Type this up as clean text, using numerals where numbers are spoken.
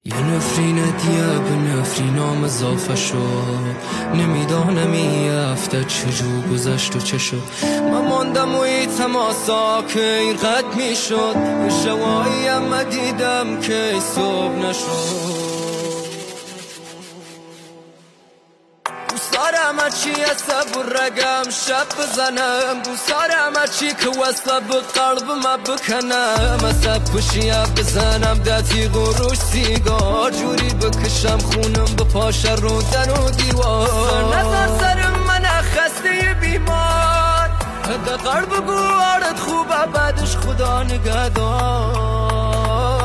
یه نفرینت یه به نفرینام اضافه شد، نمیدانم این هفته چجور گذشت و چه شد. من ماندم و این تماسا که این قد میشد، یه شوایی هم دیدم که صبح نشد. دوستارم هرچی صبر رگم شب بزنم، دوستارم هرچی که وصله به قلبم بکنم، اصاب پشیم بزنم دتی قروش سیگار، جوری بکشم خونم بپاشه رو در و دیوار. نظر سر من خسته بیمار، حد قلب گوارد خوبه بعدش خدا نگهدار.